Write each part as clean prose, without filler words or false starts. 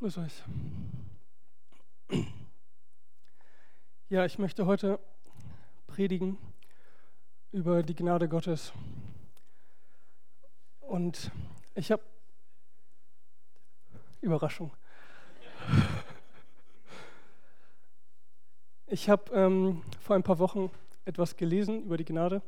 Grüß euch. Ja, ich möchte heute predigen über die Gnade Gottes. Und ich habe Überraschung. Ich habe vor ein paar Wochen etwas gelesen über die Gnade.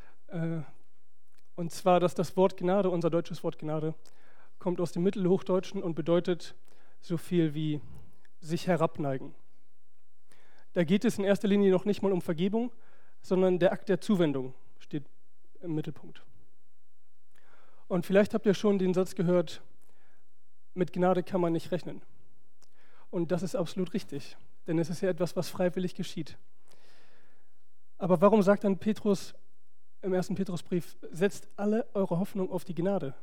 Und zwar, dass das Wort Gnade, unser deutsches Wort Gnade, kommt aus dem Mittelhochdeutschen und bedeutet so viel wie sich herabneigen. Da geht es in erster Linie noch nicht mal um Vergebung, sondern der Akt der Zuwendung steht im Mittelpunkt. Und vielleicht habt ihr schon den Satz gehört, mit Gnade kann man nicht rechnen. Und das ist absolut richtig, denn es ist ja etwas, was freiwillig geschieht. Aber warum sagt dann Petrus im 1. Petrusbrief, setzt alle eure Hoffnung auf die Gnade?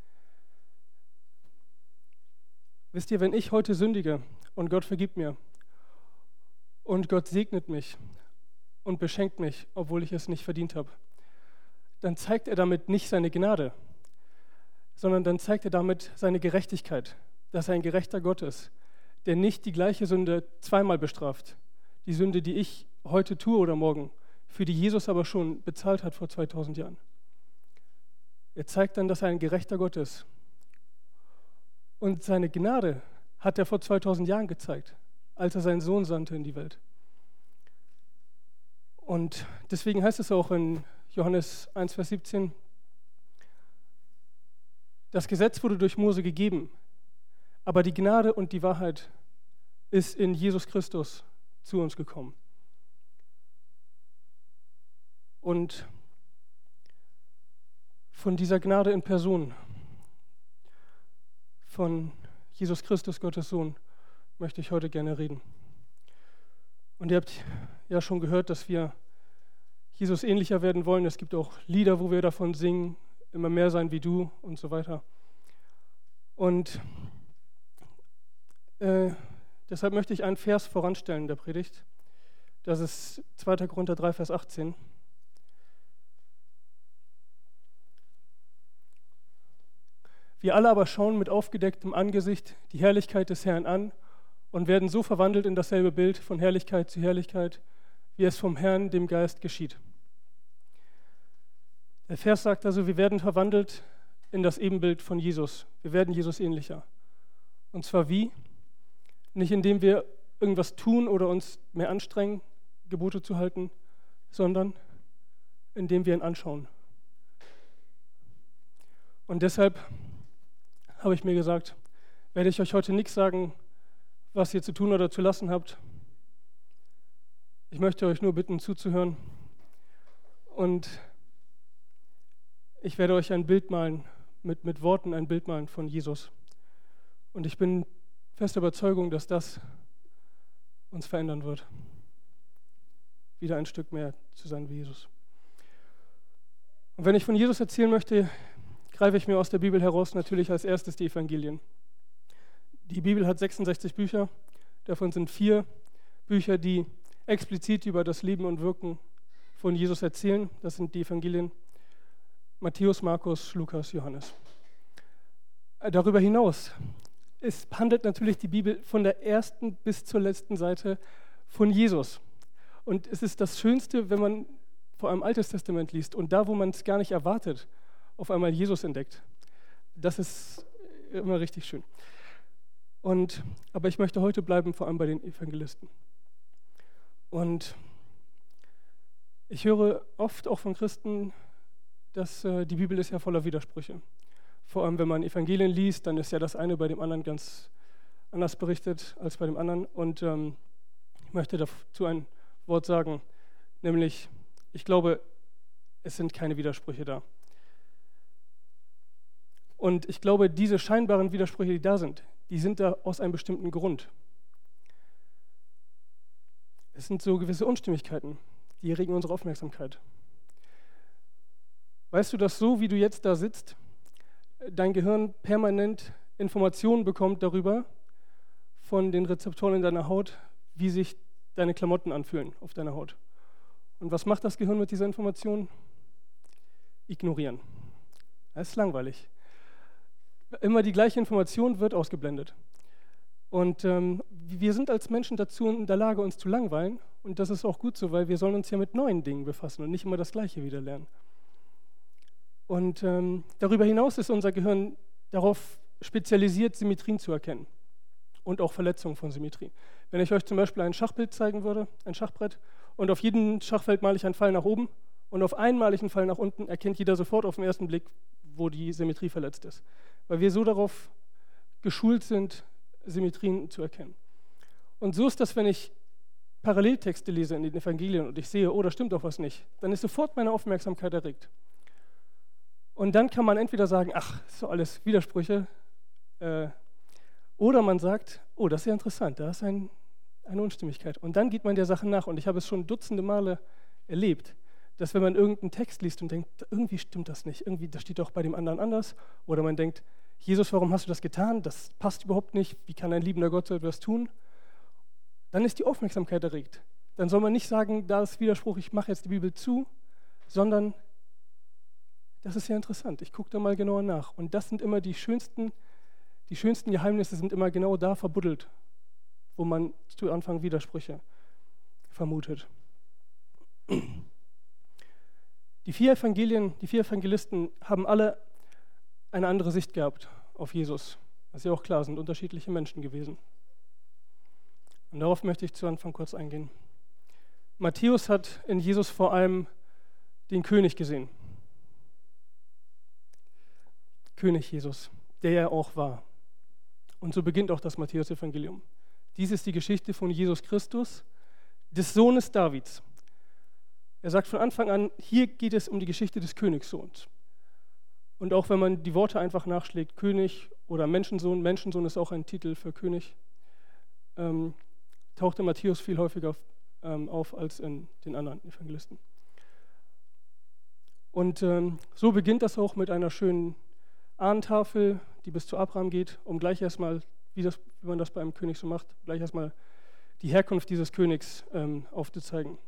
Wisst ihr, wenn ich heute sündige und Gott vergibt mir und Gott segnet mich und beschenkt mich, obwohl ich es nicht verdient habe, dann zeigt er damit nicht seine Gnade, sondern dann zeigt er damit seine Gerechtigkeit, dass er ein gerechter Gott ist, der nicht die gleiche Sünde zweimal bestraft. Die Sünde, die ich heute tue oder morgen, für die Jesus aber schon bezahlt hat vor 2000 Jahren. Er zeigt dann, dass er ein gerechter Gott ist. Und seine Gnade hat er vor 2000 Jahren gezeigt, als er seinen Sohn sandte in die Welt. Und deswegen heißt es auch in Johannes 1, Vers 17, das Gesetz wurde durch Mose gegeben, aber die Gnade und die Wahrheit ist in Jesus Christus zu uns gekommen. Und von dieser Gnade in Person, von Jesus Christus, Gottes Sohn, möchte ich heute gerne reden. Und ihr habt ja schon gehört, dass wir Jesus ähnlicher werden wollen. Es gibt auch Lieder, wo wir davon singen, immer mehr sein wie du und so weiter. Und deshalb möchte ich einen Vers voranstellen in der Predigt. Das ist 2. Korinther 3, Vers 18. Wir alle aber schauen mit aufgedecktem Angesicht die Herrlichkeit des Herrn an und werden so verwandelt in dasselbe Bild von Herrlichkeit zu Herrlichkeit, wie es vom Herrn, dem Geist, geschieht. Der Vers sagt also, wir werden verwandelt in das Ebenbild von Jesus. Wir werden Jesus ähnlicher. Und zwar wie? Nicht indem wir irgendwas tun oder uns mehr anstrengen, Gebote zu halten, sondern indem wir ihn anschauen. Und deshalb habe ich mir gesagt, werde ich euch heute nichts sagen, was ihr zu tun oder zu lassen habt. Ich möchte euch nur bitten, zuzuhören. Und ich werde euch ein Bild malen, mit Worten ein Bild malen von Jesus. Und ich bin fester Überzeugung, dass das uns verändern wird. Wieder ein Stück mehr zu sein wie Jesus. Und wenn ich von Jesus erzählen möchte, greife ich mir aus der Bibel heraus natürlich als erstes die Evangelien. Die Bibel hat 66 Bücher, davon sind 4 Bücher, die explizit über das Leben und Wirken von Jesus erzählen. Das sind die Evangelien Matthäus, Markus, Lukas, Johannes. Darüber hinaus handelt natürlich die Bibel von der ersten bis zur letzten Seite von Jesus. Und es ist das Schönste, wenn man vor allem Altes Testament liest und da, wo man es gar nicht erwartet, auf einmal Jesus entdeckt. Das ist immer richtig schön. Aber ich möchte heute bleiben, vor allem bei den Evangelisten. Und ich höre oft auch von Christen, dass die Bibel ist ja voller Widersprüche. Vor allem, wenn man Evangelien liest, dann ist ja das eine bei dem anderen ganz anders berichtet als bei dem anderen. Und ich möchte dazu ein Wort sagen, nämlich, ich glaube, es sind keine Widersprüche da. Und ich glaube, diese scheinbaren Widersprüche, die da sind da aus einem bestimmten Grund. Es sind so gewisse Unstimmigkeiten, die regen unsere Aufmerksamkeit. Weißt du, dass so, wie du jetzt da sitzt, dein Gehirn permanent Informationen bekommt darüber, von den Rezeptoren in deiner Haut, wie sich deine Klamotten anfühlen auf deiner Haut. Und was macht das Gehirn mit dieser Information? Ignorieren. Das ist langweilig. Immer die gleiche Information wird ausgeblendet. Und wir sind als Menschen dazu in der Lage, uns zu langweilen. Und das ist auch gut so, weil wir sollen uns ja mit neuen Dingen befassen und nicht immer das Gleiche wieder lernen. Und darüber hinaus ist unser Gehirn darauf spezialisiert, Symmetrien zu erkennen und auch Verletzungen von Symmetrien. Wenn ich euch zum Beispiel ein Schachbild zeigen würde, ein Schachbrett, und auf jedem Schachfeld male ich einen Pfeil nach oben und auf einen male ich einen Pfeil nach unten, erkennt jeder sofort auf den ersten Blick, wo die Symmetrie verletzt ist. Weil wir so darauf geschult sind, Symmetrien zu erkennen. Und so ist das, wenn ich Paralleltexte lese in den Evangelien und ich sehe, oh, da stimmt doch was nicht, dann ist sofort meine Aufmerksamkeit erregt. Und dann kann man entweder sagen, ach, das ist doch alles Widersprüche, oder man sagt, oh, das ist ja interessant, da ist eine Unstimmigkeit. Und dann geht man der Sache nach. Und ich habe es schon dutzende Male erlebt, dass wenn man irgendeinen Text liest und denkt, irgendwie stimmt das nicht, irgendwie, das steht doch bei dem anderen anders. Oder man denkt, Jesus, warum hast du das getan? Das passt überhaupt nicht. Wie kann ein liebender Gott so etwas tun? Dann ist die Aufmerksamkeit erregt. Dann soll man nicht sagen, da ist Widerspruch, ich mache jetzt die Bibel zu, sondern das ist ja interessant. Ich gucke da mal genauer nach. Und das sind immer die schönsten Geheimnisse sind immer genau da verbuddelt, wo man zu Anfang Widersprüche vermutet. Die vier Evangelisten haben alle eine andere Sicht gehabt auf Jesus. Das ist ja auch klar, sind unterschiedliche Menschen gewesen. Und darauf möchte ich zu Anfang kurz eingehen. Matthäus hat in Jesus vor allem den König gesehen. König Jesus, der er auch war. Und so beginnt auch das Matthäus-Evangelium. Dies ist die Geschichte von Jesus Christus, des Sohnes Davids. Er sagt von Anfang an, hier geht es um die Geschichte des Königssohns. Und auch wenn man die Worte einfach nachschlägt, König oder Menschensohn, Menschensohn ist auch ein Titel für König, taucht in Matthäus viel häufiger auf als in den anderen Evangelisten. Und so beginnt das auch mit einer schönen Ahnentafel, die bis zu Abraham geht, um gleich erstmal, wie man das bei einem König so macht, gleich erstmal die Herkunft dieses Königs aufzuzeigen.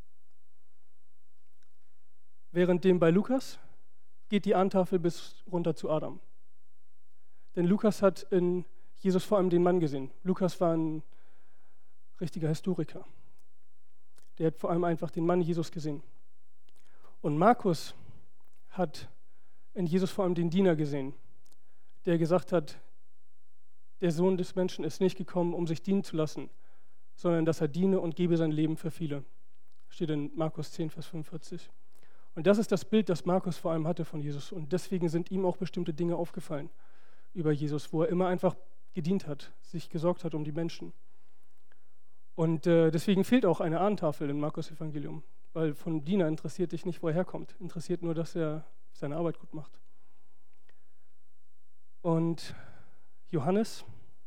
Währenddem bei Lukas geht die Ahnentafel bis runter zu Adam. Denn Lukas hat in Jesus vor allem den Mann gesehen. Lukas war ein richtiger Historiker. Der hat vor allem einfach den Mann Jesus gesehen. Und Markus hat in Jesus vor allem den Diener gesehen, der gesagt hat, der Sohn des Menschen ist nicht gekommen, um sich dienen zu lassen, sondern dass er diene und gebe sein Leben für viele. Steht in Markus 10, Vers 45. Und das ist das Bild, das Markus vor allem hatte von Jesus. Und deswegen sind ihm auch bestimmte Dinge aufgefallen über Jesus, wo er immer einfach gedient hat, sich gesorgt hat um die Menschen. Und deswegen fehlt auch eine Ahnentafel im Markus-Evangelium, weil von Diener interessiert dich nicht, wo er herkommt. Interessiert nur, dass er seine Arbeit gut macht. Und Johannes,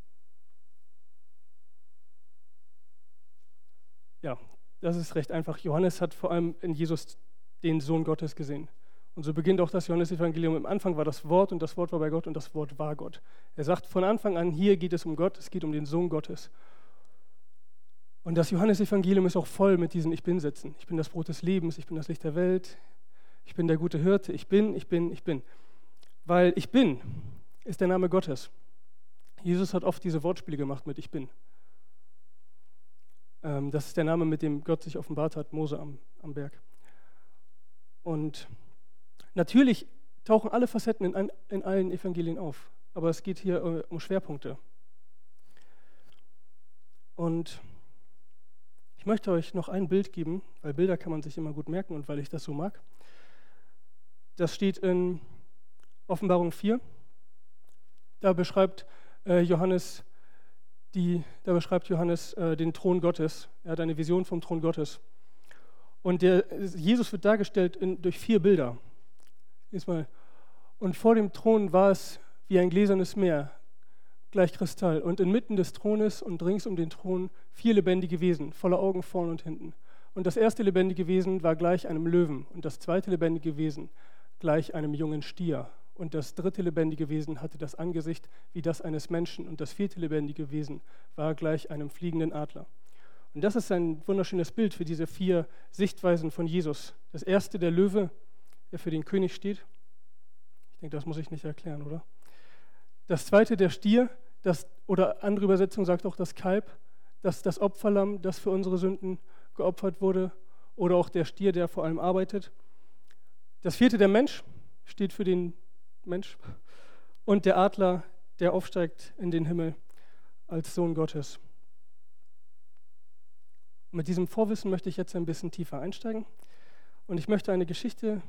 ja, das ist recht einfach. Johannes hat vor allem in Jesus den Sohn Gottes gesehen. Und so beginnt auch das Johannes-Evangelium. Im Anfang war das Wort und das Wort war bei Gott und das Wort war Gott. Er sagt von Anfang an, hier geht es um Gott, es geht um den Sohn Gottes. Und das Johannes-Evangelium ist auch voll mit diesen Ich-Bin-Sätzen. Ich bin das Brot des Lebens, ich bin das Licht der Welt, ich bin der gute Hirte, ich bin. Weil ich bin ist der Name Gottes. Jesus hat oft diese Wortspiele gemacht mit Ich bin. Das ist der Name, mit dem Gott sich offenbart hat, Mose am Berg. Und natürlich tauchen alle Facetten in allen Evangelien auf, aber es geht hier um Schwerpunkte. Und ich möchte euch noch ein Bild geben, weil Bilder kann man sich immer gut merken und weil ich das so mag. Das steht in Offenbarung 4. Da beschreibt Johannes den Thron Gottes. Er hat eine Vision vom Thron Gottes. Und Jesus wird dargestellt durch 4 Bilder. Und vor dem Thron war es wie ein gläsernes Meer, gleich Kristall. Und inmitten des Thrones und rings um den Thron 4 lebendige Wesen, voller Augen vorn und hinten. Und das erste lebendige Wesen war gleich einem Löwen. Und das zweite lebendige Wesen gleich einem jungen Stier. Und das dritte lebendige Wesen hatte das Angesicht wie das eines Menschen. Und das vierte lebendige Wesen war gleich einem fliegenden Adler. Und das ist ein wunderschönes Bild für diese 4 Sichtweisen von Jesus. Das erste, der Löwe, der für den König steht. Ich denke, das muss ich nicht erklären, oder? Das zweite, der Stier, oder andere Übersetzung sagt auch das Kalb, das Opferlamm, das für unsere Sünden geopfert wurde, oder auch der Stier, der vor allem arbeitet. Das 4. der Mensch, steht für den Mensch, und der Adler, der aufsteigt in den Himmel als Sohn Gottes. Mit diesem Vorwissen möchte ich jetzt ein bisschen tiefer einsteigen und ich möchte eine Geschichte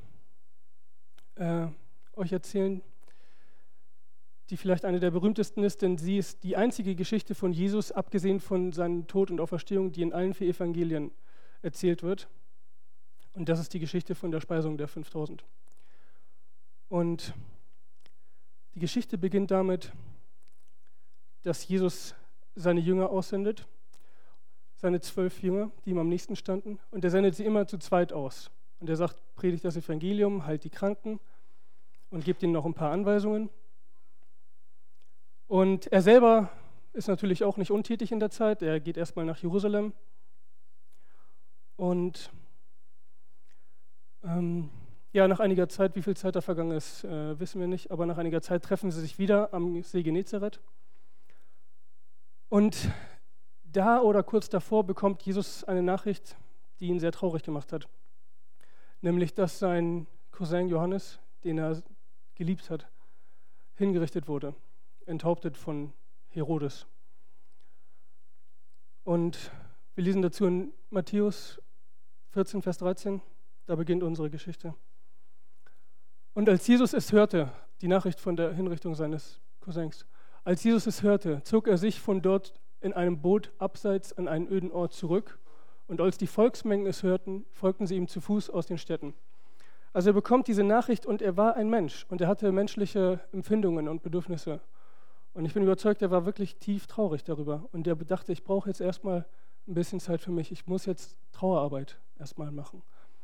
euch erzählen, die vielleicht eine der berühmtesten ist, denn sie ist die einzige Geschichte von Jesus, abgesehen von seinem Tod und Auferstehung, die in allen 4 Evangelien erzählt wird. Und das ist die Geschichte von der Speisung der 5000. Und die Geschichte beginnt damit, dass Jesus seine Jünger aussendet, seine 12 Jünger, die ihm am nächsten standen, und er sendet sie immer zu zweit aus. Und er sagt, predigt das Evangelium, heilt die Kranken und gibt ihnen noch ein paar Anweisungen. Und er selber ist natürlich auch nicht untätig in der Zeit. Er geht erstmal nach Jerusalem. Und nach einiger Zeit, wie viel Zeit da vergangen ist, wissen wir nicht, aber nach einiger Zeit treffen sie sich wieder am See Genezareth. Und da oder kurz davor bekommt Jesus eine Nachricht, die ihn sehr traurig gemacht hat. Nämlich, dass sein Cousin Johannes, den er geliebt hat, hingerichtet wurde, enthauptet von Herodes. Und wir lesen dazu in Matthäus 14, Vers 13, da beginnt unsere Geschichte. Und als Jesus es hörte, die Nachricht von der Hinrichtung seines Cousins, als Jesus es hörte, zog er sich von dort in einem Boot abseits an einen öden Ort zurück. Und als die Volksmengen es hörten, folgten sie ihm zu Fuß aus den Städten. Also er bekommt diese Nachricht und er war ein Mensch und er hatte menschliche Empfindungen und Bedürfnisse. Und ich bin überzeugt, er war wirklich tief traurig darüber. Und er dachte, ich brauche jetzt erstmal ein bisschen Zeit für mich. Ich muss jetzt Trauerarbeit erstmal machen.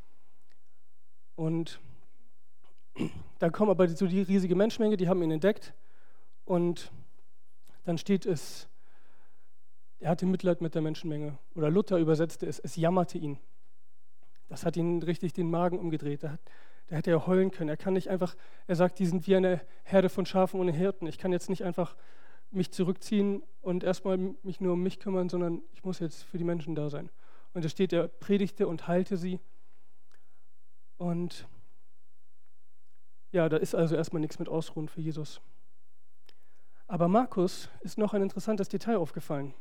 Und dann kommt aber so die riesige Menschenmenge, die haben ihn entdeckt. Und dann steht es, er hatte Mitleid mit der Menschenmenge. Oder Luther übersetzte es jammerte ihn. Das hat ihn richtig den Magen umgedreht. Da hätte er heulen können. Er kann nicht einfach, er sagt, die sind wie eine Herde von Schafen ohne Hirten. Ich kann jetzt nicht einfach mich zurückziehen und erstmal mich nur um mich kümmern, sondern ich muss jetzt für die Menschen da sein. Und da steht, er predigte und heilte sie. Und ja, da ist also erstmal nichts mit Ausruhen für Jesus. Aber Markus ist noch ein interessantes Detail aufgefallen.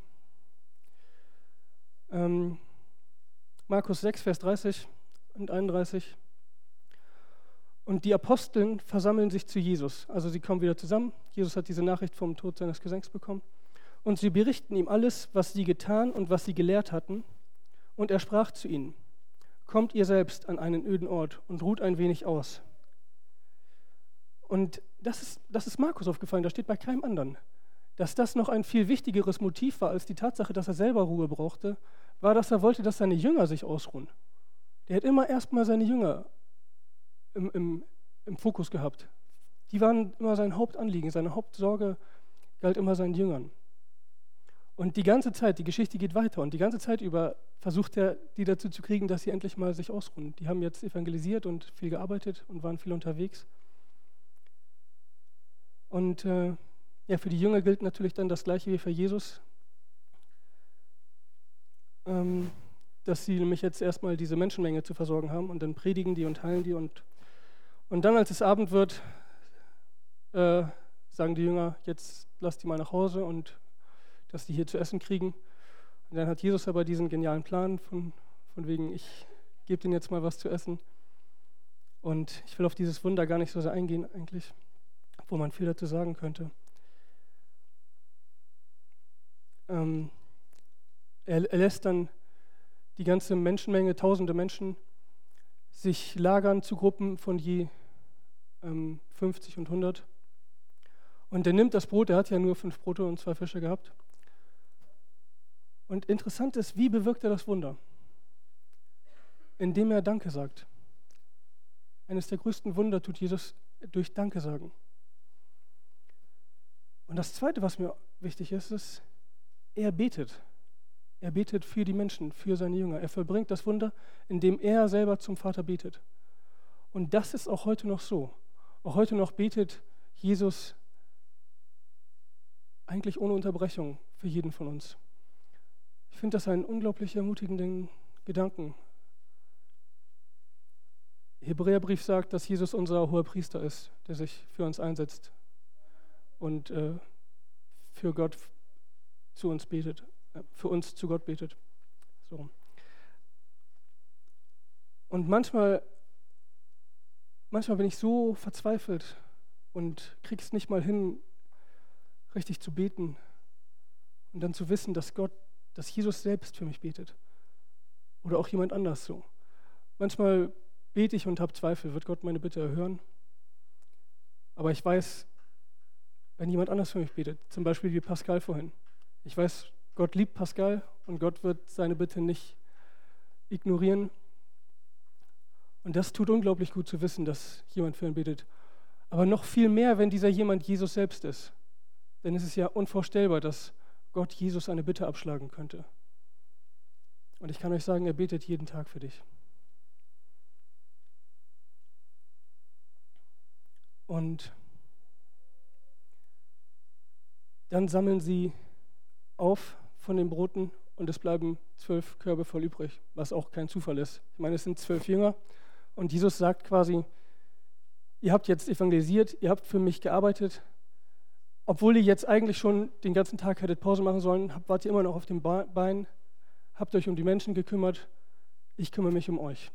Markus 6, Vers 30 und 31. Und die Aposteln versammeln sich zu Jesus. Also sie kommen wieder zusammen. Jesus hat diese Nachricht vom Tod seines Cousins bekommen. Und sie berichten ihm alles, was sie getan und was sie gelehrt hatten. Und er sprach zu ihnen, kommt ihr selbst an einen öden Ort und ruht ein wenig aus. Und das ist Markus aufgefallen, das steht bei keinem anderen. Dass das noch ein viel wichtigeres Motiv war als die Tatsache, dass er selber Ruhe brauchte, war, dass er wollte, dass seine Jünger sich ausruhen. Der hat immer erstmal seine Jünger im Fokus gehabt. Die waren immer sein Hauptanliegen, seine Hauptsorge galt immer seinen Jüngern. Und die ganze Zeit, die Geschichte geht weiter und die ganze Zeit über versucht er, die dazu zu kriegen, dass sie endlich mal sich ausruhen. Die haben jetzt evangelisiert und viel gearbeitet und waren viel unterwegs. Und für die Jünger gilt natürlich dann das Gleiche wie für Jesus, dass sie nämlich jetzt erstmal diese Menschenmenge zu versorgen haben und dann predigen die und heilen die und dann, als es Abend wird, sagen die Jünger, jetzt lasst die mal nach Hause und dass die hier zu essen kriegen. Und dann hat Jesus aber diesen genialen Plan von wegen, ich gebe denen jetzt mal was zu essen. Und ich will auf dieses Wunder gar nicht so sehr eingehen eigentlich, wo man viel dazu sagen könnte. Er lässt dann die ganze Menschenmenge, tausende Menschen, sich lagern zu Gruppen von je 50 und 100. Und er nimmt das Brot, er hat ja nur 5 Brote und 2 Fische gehabt. Und interessant ist, wie bewirkt er das Wunder? Indem er Danke sagt. Eines der größten Wunder tut Jesus durch Danke sagen. Und das Zweite, was mir wichtig ist, ist, er betet. Er betet für die Menschen, für seine Jünger. Er vollbringt das Wunder, indem er selber zum Vater betet. Und das ist auch heute noch so. Auch heute noch betet Jesus eigentlich ohne Unterbrechung für jeden von uns. Ich finde das einen unglaublich ermutigenden Gedanken. Der Hebräerbrief sagt, dass Jesus unser hoher Priester ist, der sich für uns einsetzt und für Gott zu uns betet, für uns zu Gott betet. So. Und manchmal bin ich so verzweifelt und krieg's nicht mal hin, richtig zu beten und dann zu wissen, dass Jesus selbst für mich betet oder auch jemand anders so. Manchmal bete ich und habe Zweifel, wird Gott meine Bitte erhören? Aber ich weiß, wenn jemand anders für mich betet, zum Beispiel wie Pascal vorhin, ich weiß, Gott liebt Pascal und Gott wird seine Bitte nicht ignorieren. Und das tut unglaublich gut zu wissen, dass jemand für ihn betet. Aber noch viel mehr, wenn dieser jemand Jesus selbst ist. Denn es ist ja unvorstellbar, dass Gott Jesus eine Bitte abschlagen könnte. Und ich kann euch sagen, er betet jeden Tag für dich. Und dann sammeln sie auf von den Broten und es bleiben 12 Körbe voll übrig, was auch kein Zufall ist. Ich meine, es sind 12 Jünger und Jesus sagt quasi, ihr habt jetzt evangelisiert, ihr habt für mich gearbeitet, obwohl ihr jetzt eigentlich schon den ganzen Tag hättet Pause machen sollen, wart ihr immer noch auf dem Bein, habt euch um die Menschen gekümmert, ich kümmere mich um euch.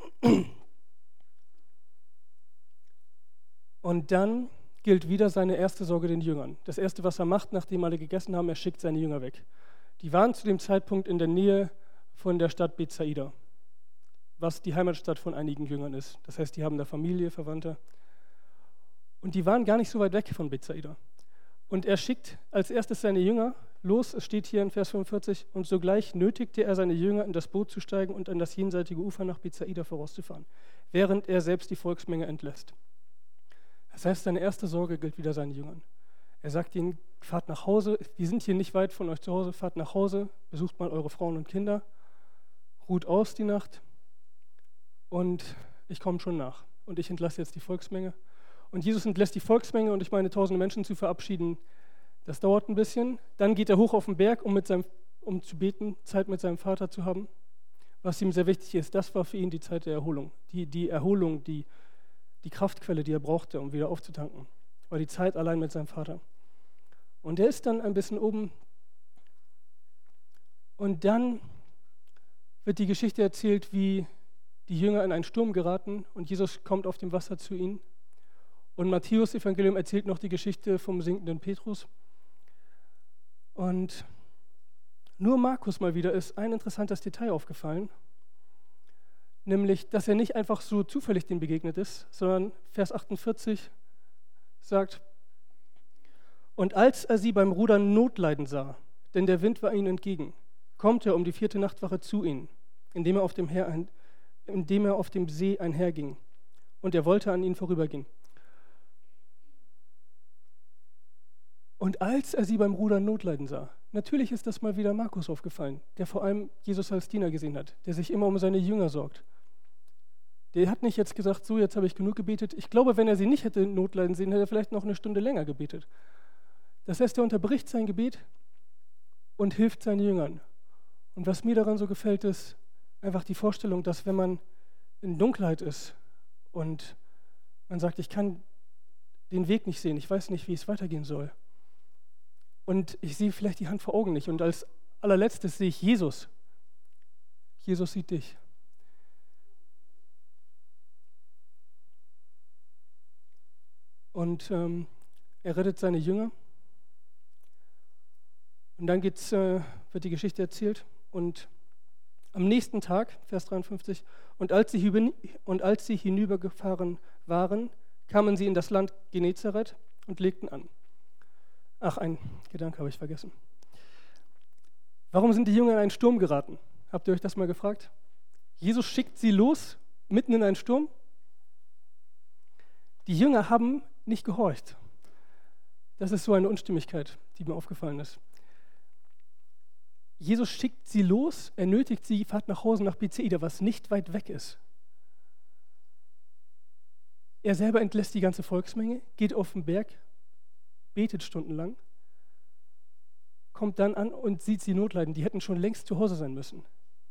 Und dann gilt wieder seine erste Sorge den Jüngern. Das Erste, was er macht, nachdem alle gegessen haben, er schickt seine Jünger weg. Die waren zu dem Zeitpunkt in der Nähe von der Stadt Bethsaida, was die Heimatstadt von einigen Jüngern ist. Das heißt, die haben da Familie, Verwandte. Und die waren gar nicht so weit weg von Bethsaida. Und er schickt als erstes seine Jünger los, es steht hier in Vers 45, und sogleich nötigte er seine Jünger, in das Boot zu steigen und an das jenseitige Ufer nach Bethsaida vorauszufahren, während er selbst die Volksmenge entlässt. Das heißt, seine erste Sorge gilt wieder seinen Jüngern. Er sagt ihnen, fahrt nach Hause, wir sind hier nicht weit von euch zu Hause, fahrt nach Hause, besucht mal eure Frauen und Kinder, ruht aus die Nacht und ich komme schon nach. Und ich entlasse jetzt die Volksmenge. Und Jesus entlässt die Volksmenge und ich meine, tausende Menschen zu verabschieden, das dauert ein bisschen. Dann geht er hoch auf den Berg, um zu beten, Zeit mit seinem Vater zu haben. Was ihm sehr wichtig ist, das war für ihn die Zeit der Erholung. Die Erholung, die Kraftquelle, die er brauchte, um wieder aufzutanken, war die Zeit allein mit seinem Vater. Und er ist dann ein bisschen oben und dann wird die Geschichte erzählt, wie die Jünger in einen Sturm geraten und Jesus kommt auf dem Wasser zu ihnen. Und Matthäus Evangelium erzählt noch die Geschichte vom sinkenden Petrus. Und nur Markus mal wieder ist ein interessantes Detail aufgefallen, nämlich, dass er nicht einfach so zufällig dem begegnet ist, sondern Vers 48 sagt, und als er sie beim Rudern Notleiden sah, denn der Wind war ihnen entgegen, kommt er um die 4. Nachtwache zu ihnen, indem er auf dem See einherging, und er wollte an ihnen vorübergehen. Und als er sie beim Rudern Notleiden sah, natürlich ist das mal wieder Markus aufgefallen, der vor allem Jesus als Diener gesehen hat, der sich immer um seine Jünger sorgt. Der hat nicht jetzt gesagt, so, jetzt habe ich genug gebetet. Ich glaube, wenn er sie nicht hätte Notleiden sehen, hätte er vielleicht noch eine Stunde länger gebetet. Das heißt, er unterbricht sein Gebet und hilft seinen Jüngern. Und was mir daran so gefällt, ist einfach die Vorstellung, dass wenn man in Dunkelheit ist und man sagt, ich kann den Weg nicht sehen, ich weiß nicht, wie es weitergehen soll. Und ich sehe vielleicht die Hand vor Augen nicht. Und als allerletztes sehe ich Jesus. Jesus sieht dich. Und er rettet seine Jünger. Und dann wird die Geschichte erzählt. Und am nächsten Tag, Vers 53, und als sie hinübergefahren waren, kamen sie in das Land Genezareth und legten an. Ach, ein Gedanke habe ich vergessen. Warum sind die Jünger in einen Sturm geraten? Habt ihr euch das mal gefragt? Jesus schickt sie los, mitten in einen Sturm. Die Jünger haben nicht gehorcht. Das ist so eine Unstimmigkeit, die mir aufgefallen ist. Jesus schickt sie los, er nötigt sie, fahrt nach Hause nach Bethsaida, was nicht weit weg ist. Er selber entlässt die ganze Volksmenge, geht auf den Berg, betet stundenlang kommt dann an und sieht sie notleiden. Die hätten schon längst zu Hause sein müssen.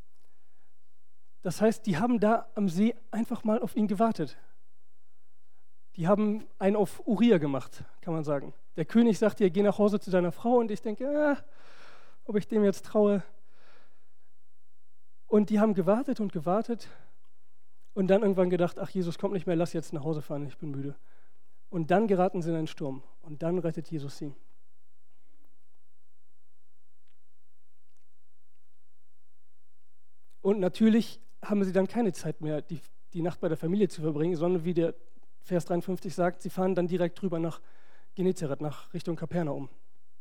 Das heißt, die haben da am See einfach mal auf ihn gewartet. Die haben einen auf Uriah gemacht, kann man sagen. Der König sagt ihr, geh nach Hause zu deiner Frau, und ich denke, ob ich dem jetzt traue. Und die haben gewartet und gewartet und dann irgendwann gedacht, ach, Jesus kommt nicht mehr, lass jetzt nach Hause fahren, ich bin müde. Und dann geraten sie in einen Sturm und dann rettet Jesus sie. Und natürlich haben sie dann keine Zeit mehr, die Nacht bei der Familie zu verbringen, sondern wie der Vers 53 sagt, sie fahren dann direkt drüber nach Genezareth, nach Richtung Kapernaum.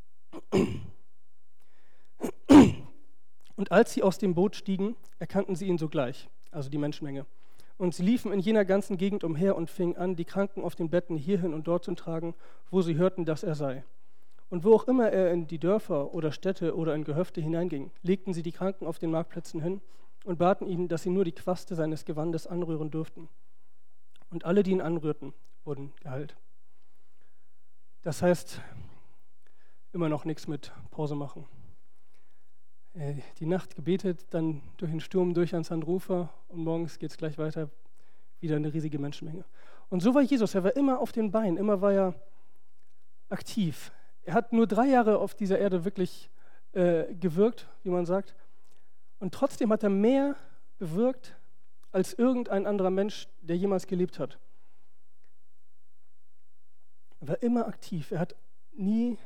Und als sie aus dem Boot stiegen, erkannten sie ihn sogleich, also die Menschenmenge. Und sie liefen in jener ganzen Gegend umher und fingen an, die Kranken auf den Betten hierhin und dort zu tragen, wo sie hörten, dass er sei. Und wo auch immer er in die Dörfer oder Städte oder in Gehöfte hineinging, legten sie die Kranken auf den Marktplätzen hin und baten ihn, dass sie nur die Quaste seines Gewandes anrühren dürften. Und alle, die ihn anrührten, wurden geheilt. Das heißt, immer noch nichts mit Pause machen. Die Nacht gebetet, dann durch den Sturm durch ans Ufer und morgens geht es gleich weiter, wieder eine riesige Menschenmenge. Und so war Jesus, er war immer auf den Beinen, immer war er aktiv. Er hat nur 3 Jahre auf dieser Erde wirklich gewirkt, wie man sagt. Und trotzdem hat er mehr bewirkt als irgendein anderer Mensch, der jemals gelebt hat. Er war immer aktiv, er hat nie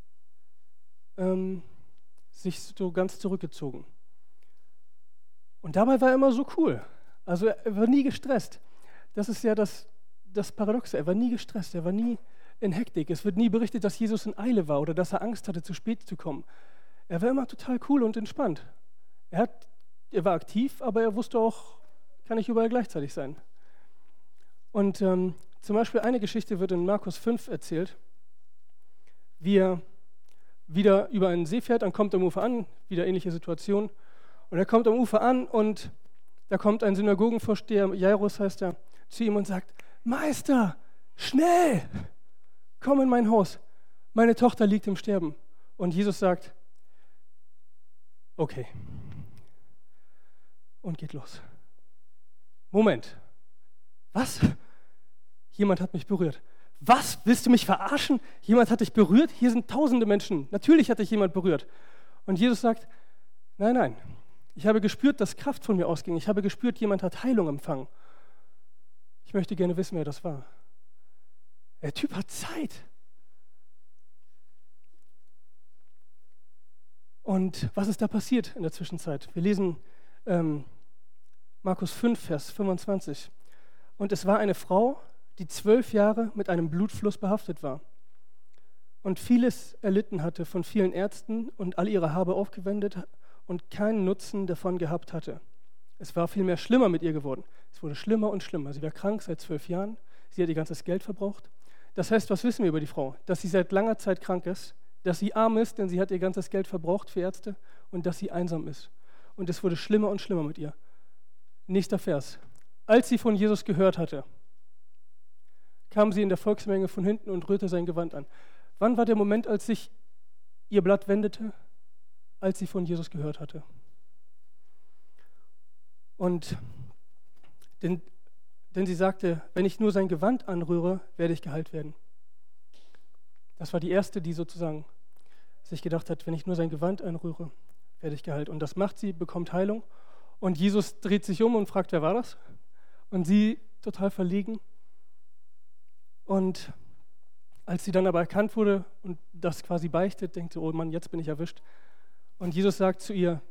sich so ganz zurückgezogen. Und dabei war er immer so cool. Also er war nie gestresst. Das ist ja das Paradoxe. Er war nie gestresst, er war nie in Hektik. Es wird nie berichtet, dass Jesus in Eile war oder dass er Angst hatte, zu spät zu kommen. Er war immer total cool und entspannt. Er war aktiv, aber er wusste auch, kann nicht überall gleichzeitig sein. Und zum Beispiel eine Geschichte wird in Markus 5 erzählt, wie er wieder über einen See fährt, dann kommt er am Ufer an, wieder ähnliche Situation. Und er kommt am Ufer an und da kommt ein Synagogenvorsteher, Jairus heißt er, zu ihm und sagt, Meister, schnell, komm in mein Haus, meine Tochter liegt im Sterben. Und Jesus sagt, okay, und geht los. Moment, was? Jemand hat mich berührt. Was? Willst du mich verarschen? Jemand hat dich berührt? Hier sind tausende Menschen. Natürlich hat dich jemand berührt. Und Jesus sagt, nein. Ich habe gespürt, dass Kraft von mir ausging. Ich habe gespürt, jemand hat Heilung empfangen. Ich möchte gerne wissen, wer das war. Der Typ hat Zeit. Und was ist da passiert in der Zwischenzeit? Wir lesen Markus 5, Vers 25. Und es war eine Frau, die 12 Jahre mit einem Blutfluss behaftet war und vieles erlitten hatte von vielen Ärzten und all ihre Habe aufgewendet und keinen Nutzen davon gehabt hatte. Es war vielmehr schlimmer mit ihr geworden. Es wurde schlimmer und schlimmer. Sie war krank seit 12 Jahren. Sie hat ihr ganzes Geld verbraucht. Das heißt, was wissen wir über die Frau? Dass sie seit langer Zeit krank ist, dass sie arm ist, denn sie hat ihr ganzes Geld verbraucht für Ärzte, und dass sie einsam ist. Und es wurde schlimmer und schlimmer mit ihr. Nächster Vers. Als sie von Jesus gehört hatte, kam sie in der Volksmenge von hinten und rührte sein Gewand an. Wann war der Moment, als sich ihr Blatt wendete? Als sie von Jesus gehört hatte. Und denn sie sagte, wenn ich nur sein Gewand anrühre, werde ich geheilt werden. Das war die erste, die sozusagen sich gedacht hat, wenn ich nur sein Gewand anrühre, werde ich geheilt. Und das macht sie, bekommt Heilung. Und Jesus dreht sich um und fragt, wer war das? Und sie, total verlegen. Und als sie dann aber erkannt wurde und das quasi beichtet, denkt sie, oh Mann, jetzt bin ich erwischt. Und Jesus sagt zu ihr,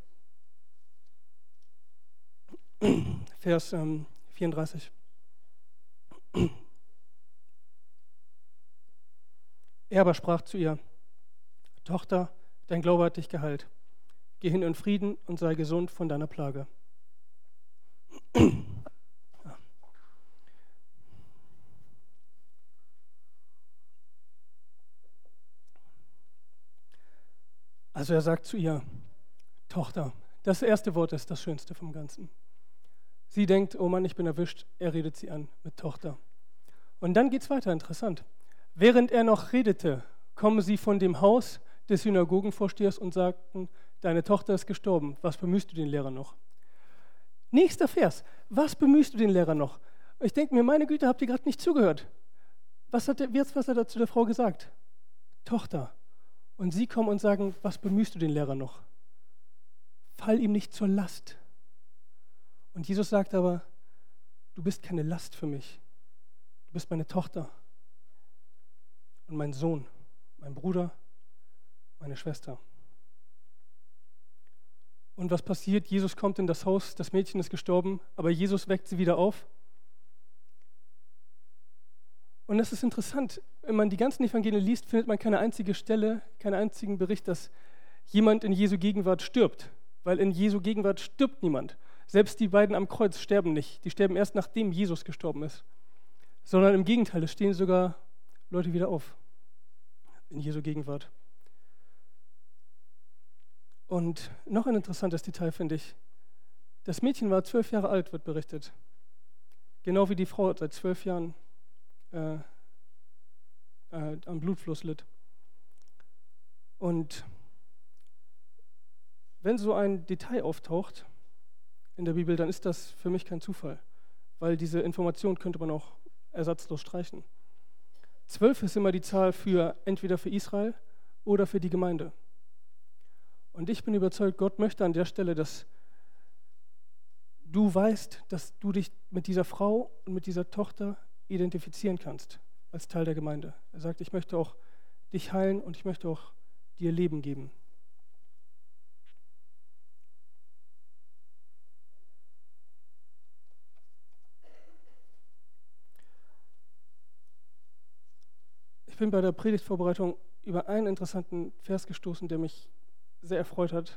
Vers 34, er aber sprach zu ihr, Tochter, dein Glaube hat dich geheilt. Geh hin in Frieden und sei gesund von deiner Plage. Also er sagt zu ihr, Tochter. Das erste Wort ist das Schönste vom Ganzen. Sie denkt, oh Mann, ich bin erwischt. Er redet sie an mit Tochter. Und dann geht es weiter, interessant. Während er noch redete, kommen sie von dem Haus des Synagogenvorstehers und sagten, deine Tochter ist gestorben, was bemühst du den Lehrer noch? Nächster Vers, was bemühst du den Lehrer noch? Ich denke mir, meine Güte, habt ihr gerade nicht zugehört? Was hat er dazu der Frau gesagt? Tochter. Und sie kommen und sagen, was bemühst du den Lehrer noch? Fall ihm nicht zur Last. Und Jesus sagt aber, du bist keine Last für mich. Du bist meine Tochter und mein Sohn, mein Bruder, meine Schwester. Und was passiert? Jesus kommt in das Haus, das Mädchen ist gestorben, aber Jesus weckt sie wieder auf. Und es ist interessant, wenn man die ganzen Evangelien liest, findet man keine einzige Stelle, keinen einzigen Bericht, dass jemand in Jesu Gegenwart stirbt. Weil in Jesu Gegenwart stirbt niemand. Selbst die beiden am Kreuz sterben nicht. Die sterben erst, nachdem Jesus gestorben ist. Sondern im Gegenteil, es stehen sogar Leute wieder auf in Jesu Gegenwart. Und noch ein interessantes Detail finde ich. Das Mädchen war 12 Jahre alt, wird berichtet. Genau wie die Frau seit 12 Jahren am Blutfluss litt. Und wenn so ein Detail auftaucht in der Bibel, dann ist das für mich kein Zufall, weil diese Information könnte man auch ersatzlos streichen. 12 ist immer die Zahl entweder für Israel oder für die Gemeinde. Und ich bin überzeugt, Gott möchte an der Stelle, dass du weißt, dass du dich mit dieser Frau und mit dieser Tochter identifizieren kannst als Teil der Gemeinde. Er sagt, ich möchte auch dich heilen und ich möchte auch dir Leben geben. Ich bin bei der Predigtvorbereitung über einen interessanten Vers gestoßen, der mich sehr erfreut hat.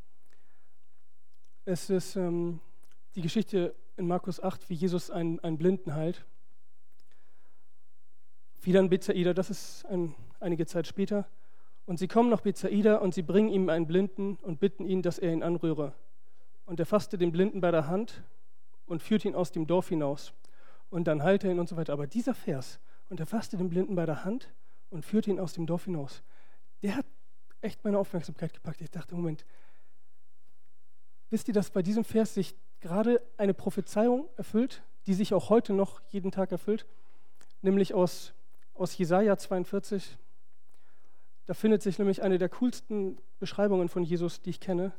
Es ist die Geschichte in Markus 8, wie Jesus einen Blinden heilt. Wieder in Bethsaida, das ist einige Zeit später. Und sie kommen nach Bethsaida und sie bringen ihm einen Blinden und bitten ihn, dass er ihn anrühre. Und er fasste den Blinden bei der Hand und führte ihn aus dem Dorf hinaus. Und dann heilte er ihn und so weiter. Aber dieser Vers, und er fasste den Blinden bei der Hand und führte ihn aus dem Dorf hinaus, der hat echt meine Aufmerksamkeit gepackt. Ich dachte, Moment, wisst ihr, dass bei diesem Vers sich gerade eine Prophezeiung erfüllt, die sich auch heute noch jeden Tag erfüllt, nämlich aus Jesaja 42. Da findet sich nämlich eine der coolsten Beschreibungen von Jesus, die ich kenne.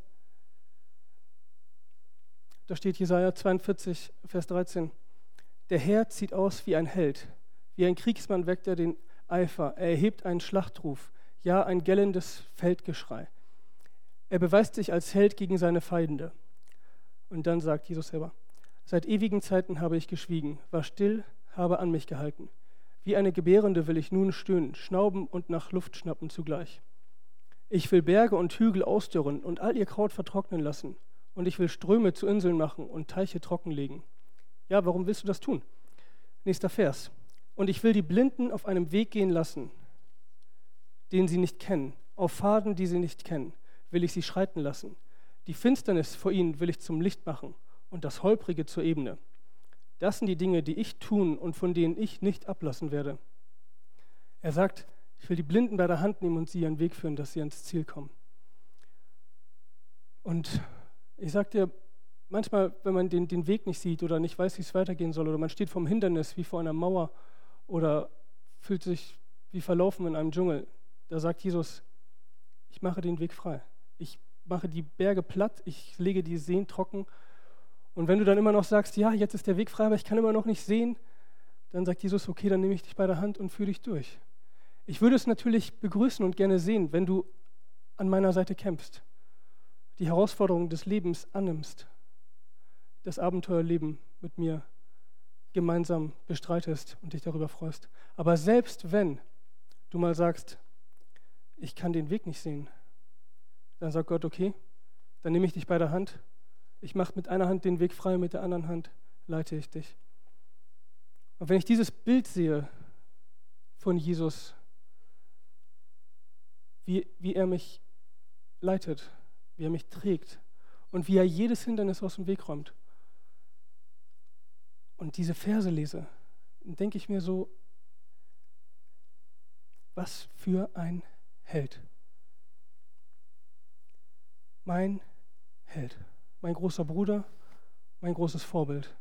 Da steht Jesaja 42, Vers 13. Der Herr zieht aus wie ein Held, wie ein Kriegsmann weckt er den Eifer. Er erhebt einen Schlachtruf, ja ein gellendes Feldgeschrei. Er beweist sich als Held gegen seine Feinde. Und dann sagt Jesus selber, seit ewigen Zeiten habe ich geschwiegen, war still, habe an mich gehalten. Wie eine Gebärende will ich nun stöhnen, schnauben und nach Luft schnappen zugleich. Ich will Berge und Hügel ausdürren und all ihr Kraut vertrocknen lassen. Und ich will Ströme zu Inseln machen und Teiche trockenlegen. Ja, warum willst du das tun? Nächster Vers. Und ich will die Blinden auf einem Weg gehen lassen, den sie nicht kennen. Auf Pfaden, die sie nicht kennen, will ich sie schreiten lassen. Die Finsternis vor ihnen will ich zum Licht machen und das Holprige zur Ebene. Das sind die Dinge, die ich tun und von denen ich nicht ablassen werde. Er sagt, ich will die Blinden bei der Hand nehmen und sie ihren Weg führen, dass sie ans Ziel kommen. Und ich sag dir, manchmal, wenn man den Weg nicht sieht oder nicht weiß, wie es weitergehen soll, oder man steht vor einem Hindernis wie vor einer Mauer oder fühlt sich wie verlaufen in einem Dschungel, da sagt Jesus, ich mache den Weg frei. Ich mache die Berge platt, ich lege die Seen trocken. Und wenn du dann immer noch sagst, ja, jetzt ist der Weg frei, aber ich kann immer noch nicht sehen, dann sagt Jesus, okay, dann nehme ich dich bei der Hand und führe dich durch. Ich würde es natürlich begrüßen und gerne sehen, wenn du an meiner Seite kämpfst, die Herausforderungen des Lebens annimmst, das Abenteuerleben mit mir gemeinsam bestreitest und dich darüber freust. Aber selbst wenn du mal sagst, ich kann den Weg nicht sehen, dann sagt Gott, okay, dann nehme ich dich bei der Hand. Ich mache mit einer Hand den Weg frei, mit der anderen Hand leite ich dich. Und wenn ich dieses Bild sehe von Jesus, wie er mich leitet, wie er mich trägt und wie er jedes Hindernis aus dem Weg räumt und diese Verse lese, dann denke ich mir so, was für ein Held. mein Held, mein großer Bruder, mein großes Vorbild.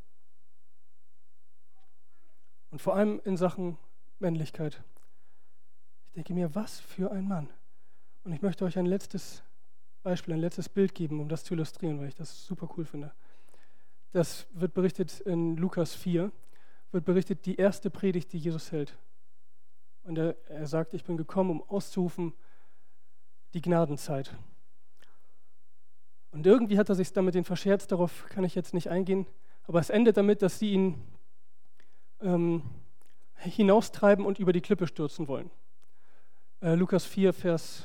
Und vor allem in Sachen Männlichkeit. Ich denke mir, was für ein Mann. Und ich möchte euch ein letztes Beispiel, ein letztes Bild geben, um das zu illustrieren, weil ich das super cool finde. Das wird berichtet in Lukas 4, wird berichtet die erste Predigt, die Jesus hält. Und er sagt, ich bin gekommen, um auszurufen die Gnadenzeit. Und irgendwie hat er sich damit verscherzt, darauf kann ich jetzt nicht eingehen, aber es endet damit, dass sie ihn hinaustreiben und über die Klippe stürzen wollen. Lukas 4, Vers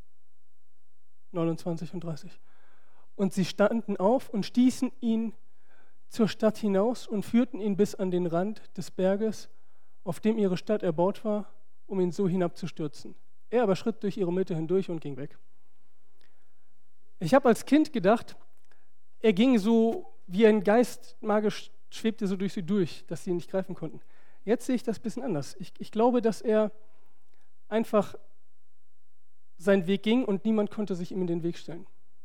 29 und 30. Und sie standen auf und stießen ihn zur Stadt hinaus und führten ihn bis an den Rand des Berges, auf dem ihre Stadt erbaut war, um ihn so hinabzustürzen. Er aber schritt durch ihre Mitte hindurch und ging weg. Ich habe als Kind gedacht, er ging so wie ein Geist, magisch schwebte so durch sie durch, dass sie ihn nicht greifen konnten. Jetzt sehe ich das ein bisschen anders. Ich glaube, dass er einfach seinen Weg ging und niemand konnte sich ihm in den Weg stellen.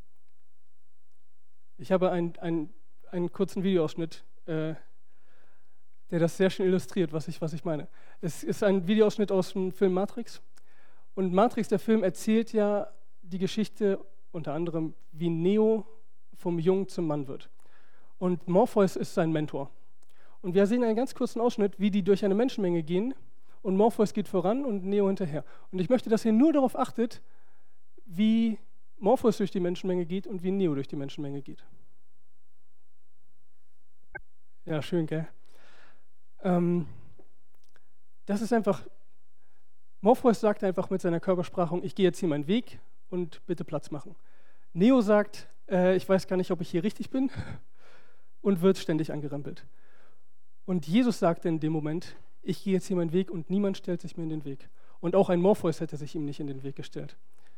Ich habe einen kurzen Videoausschnitt, der das sehr schön illustriert, was ich meine. Es ist ein Videoausschnitt aus dem Film Matrix. Und Matrix, der Film, erzählt ja die Geschichte unter anderem, wie Neo vom Jungen zum Mann wird. Und Morpheus ist sein Mentor. Und wir sehen einen ganz kurzen Ausschnitt, wie die durch eine Menschenmenge gehen und Morpheus geht voran und Neo hinterher. Und ich möchte, dass ihr nur darauf achtet, wie Morpheus durch die Menschenmenge geht und wie Neo durch die Menschenmenge geht. Ja, schön, gell? Das ist einfach, Morpheus sagt einfach mit seiner Körpersprache, ich gehe jetzt hier meinen Weg und bitte Platz machen. Neo sagt, ich weiß gar nicht, ob ich hier richtig bin und wird ständig angerempelt. Und Jesus sagte in dem Moment, ich gehe jetzt hier meinen Weg und niemand stellt sich mir in den Weg. Und auch ein Morpheus hätte sich ihm nicht in den Weg gestellt.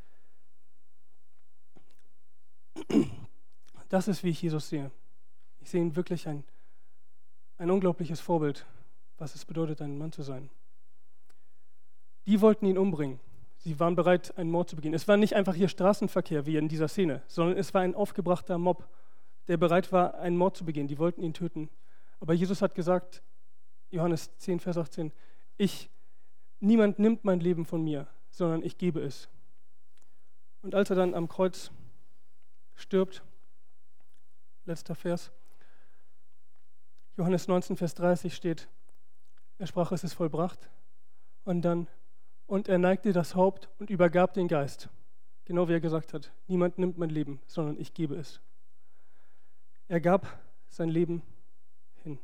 Das ist, wie ich Jesus sehe. Ich sehe ihn wirklich ein unglaubliches Vorbild, was es bedeutet, ein Mann zu sein. Die wollten ihn umbringen. Sie waren bereit, einen Mord zu begehen. Es war nicht einfach hier Straßenverkehr, wie in dieser Szene, sondern es war ein aufgebrachter Mob, der bereit war, einen Mord zu begehen. Die wollten ihn töten. Aber Jesus hat gesagt, Johannes 10, Vers 18, niemand nimmt mein Leben von mir, sondern ich gebe es. Und als er dann am Kreuz stirbt, letzter Vers, Johannes 19, Vers 30 steht, er sprach, es ist vollbracht. Und er neigte das Haupt und übergab den Geist. Genau wie er gesagt hat, niemand nimmt mein Leben, sondern ich gebe es. Er gab sein Leben hin.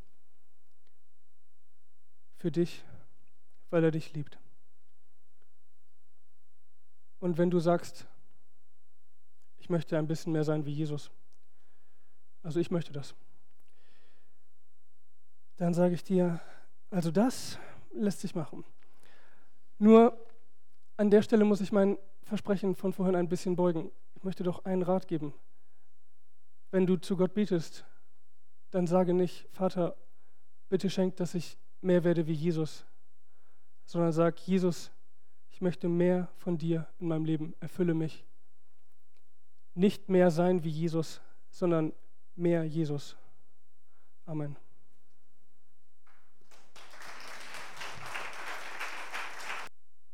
Für dich, weil er dich liebt. Und wenn du sagst, ich möchte ein bisschen mehr sein wie Jesus, also ich möchte das, dann sage ich dir, also das lässt sich machen. Nur an der Stelle muss ich mein Versprechen von vorhin ein bisschen beugen. Ich möchte doch einen Rat geben. Wenn du zu Gott betest, dann sage nicht, Vater, bitte schenk, dass ich mehr werde wie Jesus, sondern sag, Jesus, ich möchte mehr von dir in meinem Leben, erfülle mich. Nicht mehr sein wie Jesus, sondern mehr Jesus. Amen.